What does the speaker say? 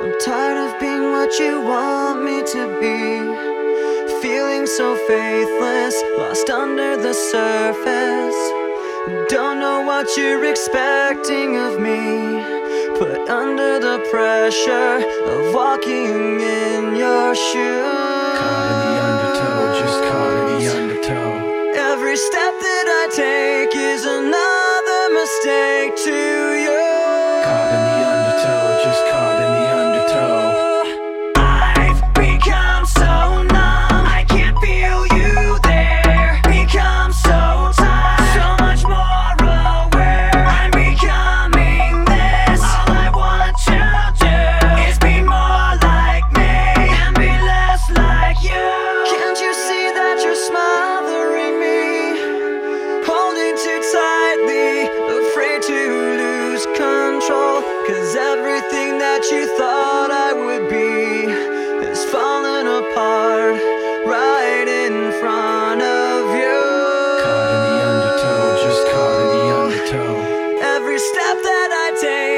I'm tired of being what you want me to be, feeling so faithless, lost under the surface. Don't know what you're expecting of me, put under the pressure of walking in your shoes. Caught in the undertow, just caught in the undertow. Every step that I take is another mistake to you. Caught in the undertow, just caught in the undertow. I've become so numb, I can't feel you there. Become so tired, so much more aware. I'm becoming this. All I want to do is be more like me and be less like you. Can't you see that you're smothering me, holding too tightly, afraid to lose control? 'Cause everything that you thought I would be is falling apart right in front of you. Caught in the undertow, just caught in the undertow. Every step that I take